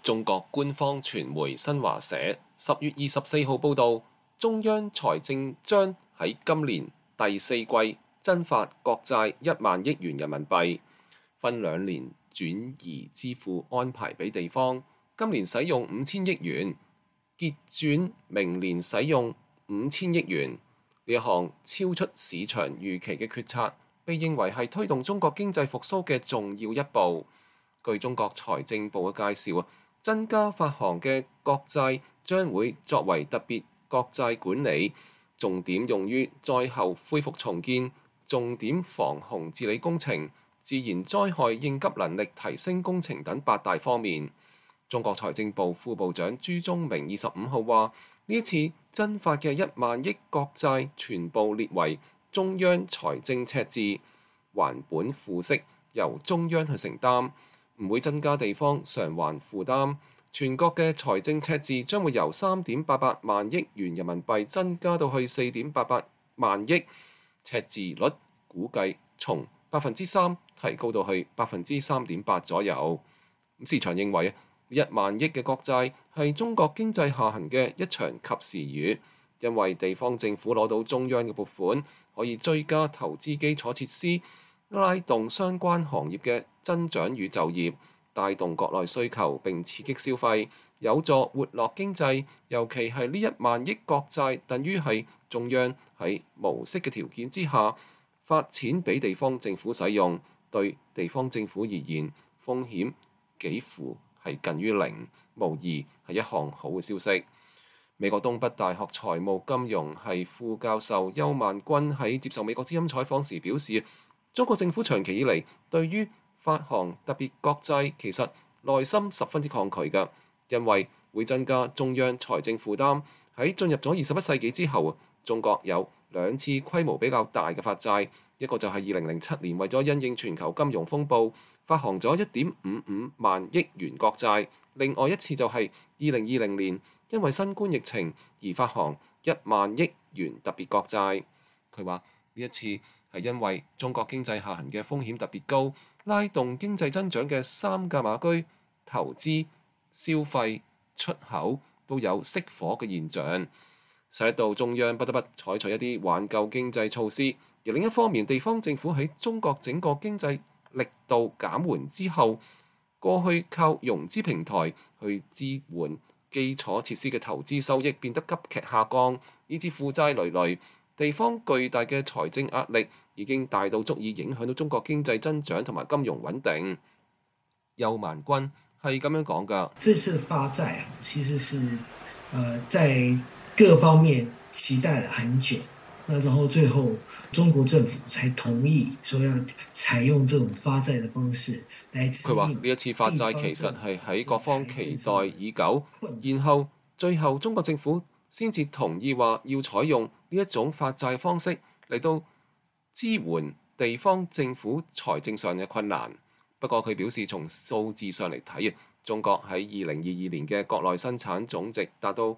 中國官方傳媒新華社10月24號報導，中央財政將喺今年第四季增發國債1萬億元人民幣，分2年轉移支付安排俾地方。今年使用5000億元，結轉明年使用5000億元。呢一項超出市場預期嘅決策，被認為係推動中國經濟復甦嘅重要一步。據中國財政部嘅介紹，增加發行嘅國債將會作為特別國債管理，重點用於災後恢復重建、重點防洪治理工程、自然災害應急能力提升工程等8大方面。中國財政部副部長朱宗明25號話：呢次增發嘅1萬億國債全部列為中央財政赤字，還本付息由中央去承擔，唔會增加地方償還負擔。全國嘅財政赤字將會由3.88萬億元人民幣增加到去4.88萬億，赤字率估計從3%提高到去3.8%左右。市場認為1萬億嘅國債係中國經濟下行嘅一場及時雨，因為地方政府攞到中央嘅撥款，可以追加投資基礎設施，拉動相關行業嘅增長與就業，帶動國內需求並刺激消費，有助活絡經濟。尤其係呢1萬億國債，等於係中央喺無息嘅條件之下發錢俾地方政府使用，對地方政府而言風險幾乎係近於零，無疑係一項好嘅消息。美國東北大學財務金融系副教授邱萬君喺接受美國之音採訪時表示，中國政府長期以嚟對於發行特別國債其實內心十分之抗拒嘅，因為會增加中央財政負擔。喺進入咗21世紀之後，中國有2次規模比較大嘅發債，一個就係2007年為咗因應全球金融風暴發行咗1.55萬億元國債，另外一次就係2020年因為新冠疫情而發行1萬億元特別國債。佢話呢一次係因為中國經濟下行嘅風險特別高，拉動經濟增長嘅3駕馬車投資、消費、出口都有熄火嘅現象，使得到中央不得不採取一啲挽救經濟措施。而另一方面，地方政府喺中國整個經濟力度減緩之後，過去靠融資平台去支援基礎設施嘅投資收益變得急劇下降，以致負債累累。地方巨大嘅財政壓力已經大到足以影響到中國經濟增長同埋金融穩定。邱萬君係咁樣講㗎。 這次發債啊，其實是在各方面期待了很久，那然後最後中國政府才同意說要採用這種發債的方式來支援。佢話呢一次發債其實係喺各方期待已久，然後最後中國政府先至同意話要採用呢一種發債方式嚟到支援地方政府財政上嘅困難。不過佢表示，從數字上嚟睇，中國喺2022年嘅國內生產總值達到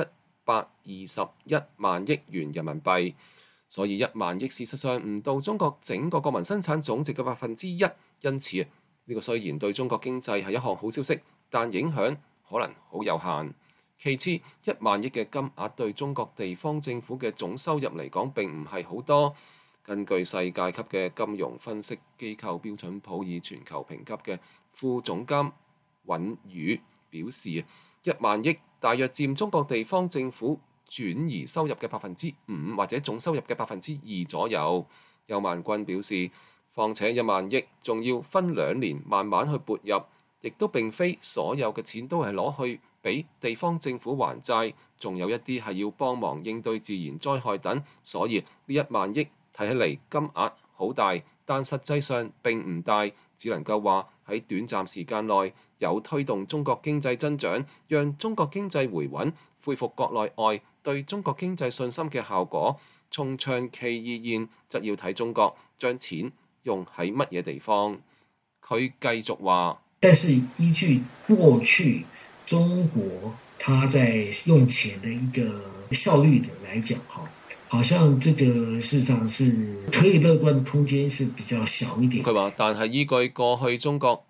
121萬億元人民幣，所以1萬億事實上唔到中國整個國民生產總值嘅1%。因此呢個雖然對中國經濟係一項好消息，但影響可能好有限。其次，1萬億嘅金額對中國地方政府嘅總收入嚟講並唔係好多。根據世界級嘅金融分析機構標準普爾全球評級嘅副總監尹宇表示，1萬億大約佔中國地方政府轉移收入嘅5%或者總收入嘅2%左右。邱萬君表示，況且1萬億仲要分2年慢慢去撥入，亦都並非所有嘅錢都係攞去俾地方政府還債，仲有一啲係要幫忙應對自然災害等，所以呢1萬億睇起嚟金額好大，但實際上並唔大，只能夠話喺短暫時間內有推動中國經濟增長，讓中國經濟回穩，恢復國內外對中國經濟信心嘅效果。從長期而言，則要睇中國將錢用喺乜嘢地方。佢繼續話， 但是依據過去中國他在用錢的一個效率的來講，好像這個市場是可以樂觀的空間是比較小一點。 佢話，但係依據過去中國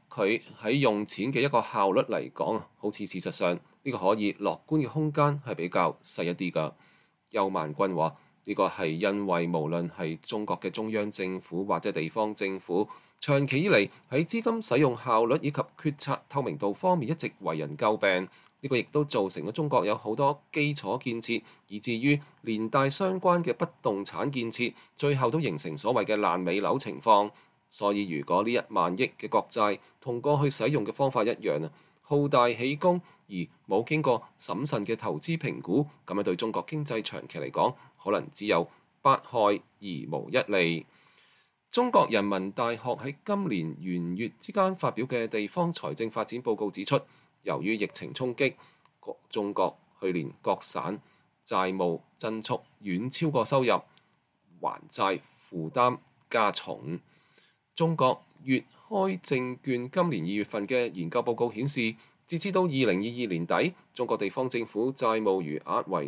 佢喺用錢嘅一個效率嚟講，好似事實上呢個可以樂觀嘅空間係比較細一啲㗎。邱萬軍話：呢個係因為無論係中國嘅中央政府或者地方政府，長期以嚟喺資金使用效率以及決策透明度方面一直為人詬病。呢個亦都造成咗中國有好多基礎建設，以至於連帶相關嘅不動產建設，最後都形成所謂嘅爛尾樓情況。所以如果呢1萬億嘅國債同過去使用嘅方法一樣啊，好大喜功而冇經過審慎嘅投資評估，咁樣對中國經濟長期嚟講，可能只有百害而無一利。中國人民大學喺今年元月之間發表嘅地方財政發展報告指出，由於疫情衝擊，中國去年各省債務增速遠超過收入，還債負擔加重。中國粵開證券今年2月份嘅研究報告顯示，截至到2022年底，中國地方政府債務餘額為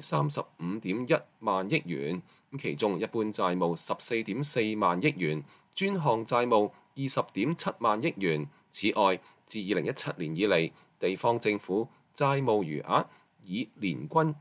35.1萬億元，其中一般債務14.4萬億元，專項債務20.7萬億元。此外，自2017年以嚟，地方政府債務餘額以年均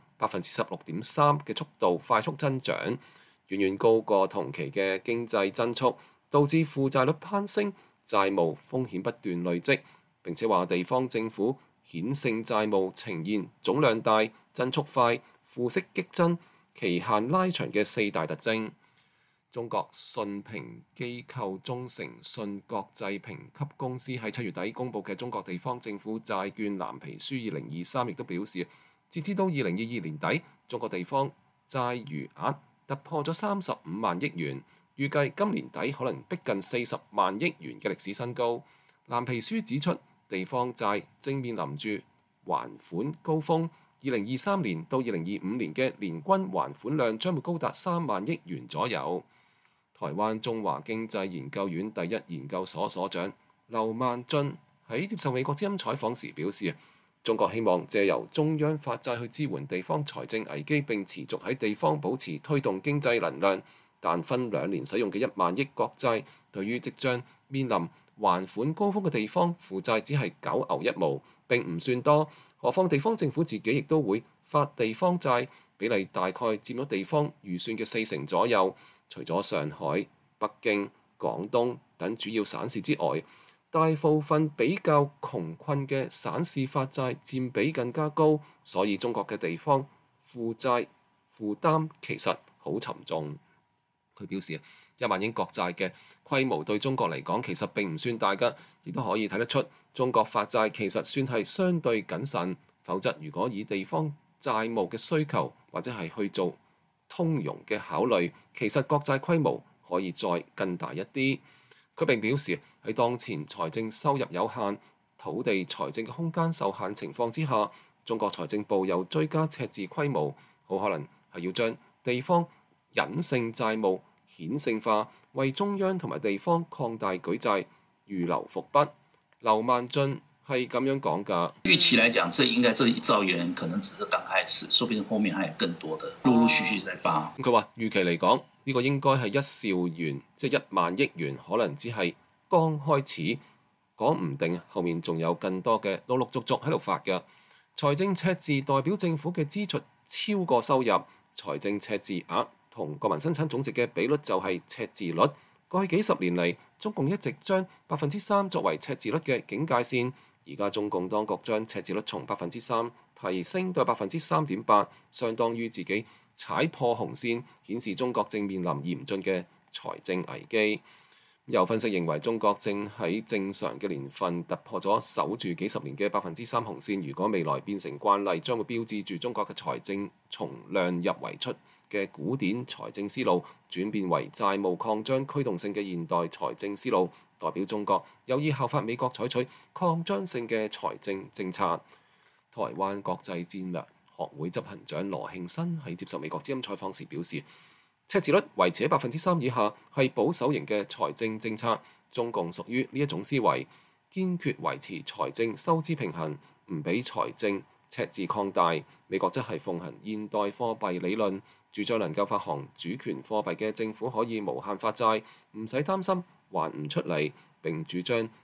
16.3%嘅速度快速增長，遠遠高過同期嘅經濟增速，導致負債率攀升，債務風險不斷累積。並且話地方政府顯性債務呈現總量大、增速快、付息激增、期限拉長嘅4大特徵。中國信評機構中誠信國際評級公司喺7月底公佈嘅中國地方政府債券藍皮書2023亦都表示，截至到2022年底，中國地方債餘額突破咗35萬億元，預計今年底可能逼近40萬億元嘅歷史新高。藍皮書指出，地方債正面臨住還款高峰，2023年到2025年嘅年均還款量將會高達3萬億元左右。台灣中華經濟研究院第一研究所所長劉萬俊喺接受美國之音採訪時表示，中國希望借由中央發債去支援地方財政危機，並持續喺地方保持推動經濟能量。但分2年使用嘅1萬億國債，對於即將面臨還款高峰嘅地方，負債只係九牛一毛，並唔算多。何況地方政府自己亦都會發地方債，比例大概佔咗地方預算嘅40%左右。除咗上海、北京、廣東等主要省市之外，大部分比較窮困嘅省市發債佔比更加高，所以中國嘅地方負債負擔其實好沉重。佢表示1萬億國債嘅規模對中國嚟講其實並唔算大㗎，亦都可以睇得出中國發債其實算係相對謹慎。否則，如果以地方債務嘅需求或者係去做通融嘅考慮，其實國債規模可以再更大一啲。佢並表示喺當前財政收入有限、土地財政嘅空間受限情況之下，中國財政部又追加赤字規模，好可能係要將地方隱性債務顯性化，為中央同埋地方擴大舉債預留伏筆。劉萬俊係咁樣講㗎。 預期來講，這應該這1兆元可能只是剛開始，說不定後面還有更多的陸陸續續在發。 佢話預期嚟講，呢個應該係1兆元，即係1萬億元，可能只係剛開始，講唔定後面仲有更多嘅陸陸續續喺度發嘅。財政赤字代表政府嘅支出超過收入，財政赤字額同國民生產總值嘅比率就係赤字率。過去幾十年嚟，中共一直將3%作為赤字率嘅警戒線。而家中共當局將赤字率從3%提升到3.8%，相當於自己踩破紅線，顯示中國正面臨嚴峻嘅財政危機。有分析認為，中國正喺正常嘅年份突破咗守住幾十年嘅3%紅線。如果未來變成慣例，將會標誌住中國嘅財政從量入為出嘅古典財政思路轉變為債務擴張驅動性嘅現代財政思路，代表中國有意效法美國採取擴張性嘅財政政策。台灣國際戰略學會執行長羅慶新喺接受美國之音採訪時表示，赤字率維持喺3%以下係保守型嘅財政政策。中共屬於呢一種思維，堅決維持財政收支平衡，唔俾財政赤字擴大。美國則係奉行現代貨幣理論，主張能夠發行主權貨幣嘅政府可以無限發債，唔使擔心還唔出嚟，並主張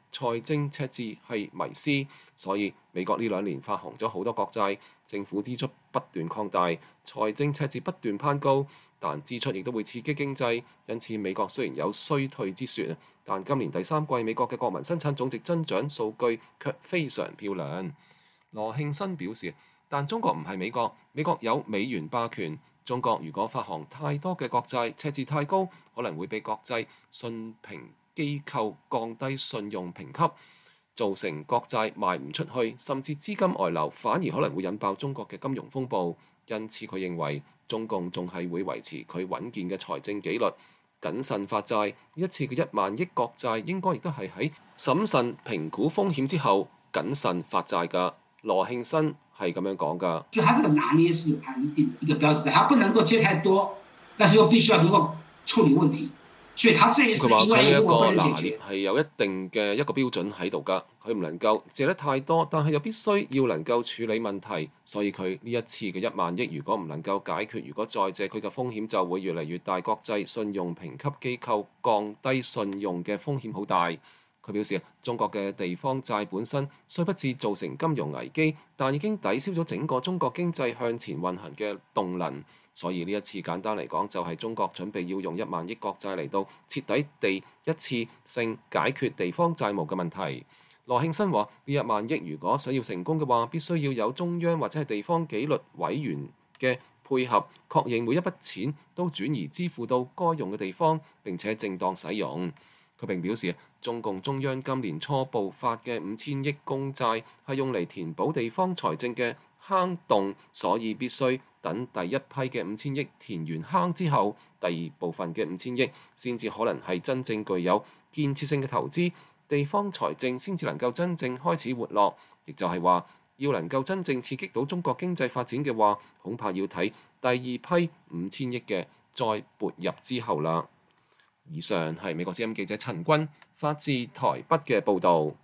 財政赤字係迷思，所以美國呢2年發行咗好多國債，政府支出不斷擴大，財政赤字不斷攀高，但支出亦都會刺激經濟，因此美國雖然有衰退之説，但今年第3季美國嘅國民生產總值增長數據卻非常漂亮。羅慶新表示，但中國唔係美國，美國有美元霸權。中國如果發行太多嘅國債，赤字太高，可能會被國際信評機構降低信用評級，造成國債賣唔出去，甚至資金外流，反而可能會引爆中國嘅金融風暴。因此佢認為中共仲係會維持佢穩健嘅財政紀律，謹慎發債。呢一次嘅1萬億國債應該亦都係喺審慎評估風險之後謹慎發債㗎。羅慶新係咁樣講㗎。 就他這個拿捏是有他一定一個標準，他不能夠借太多，但是又必須要能夠處理問題。所以他這一次因為如果不能解決，佢話佢呢一個拿捏係有一定嘅一個標準喺度㗎。佢唔能夠借得太多，但係又必須要能夠處理問題。所以佢呢一次嘅1萬億如果唔能夠解決，如果再借佢嘅風險就會越嚟越大。國際信用評級機構降低信用嘅風險好大。佢表示，中國嘅地方債本身雖不致造成金融危機，但已經抵消咗整個中國經濟向前運行嘅動能。所以呢一次簡單嚟講，就係中國準備要用1萬億國債嚟到徹底地一次性解決地方債務嘅問題。羅慶新話：呢1萬億如果想要成功嘅話，必須要有中央或者係地方紀律委員嘅配合，確認每一筆錢都轉移支付到該用嘅地方，並且正當使用。佢並表示，中共中央今年初步發嘅5000億公債係用嚟填補地方財政嘅坑洞，所以必須等第一批嘅5000億填完坑之後，第二部分嘅5000億先至可能係真正具有建設性嘅投資，地方財政先至能夠真正開始活絡。亦就係話，要能夠真正刺激到中國經濟發展嘅話，恐怕要睇第二批5000億嘅再撥入之後啦。以上係美國之音記者陳君發自台北嘅報導。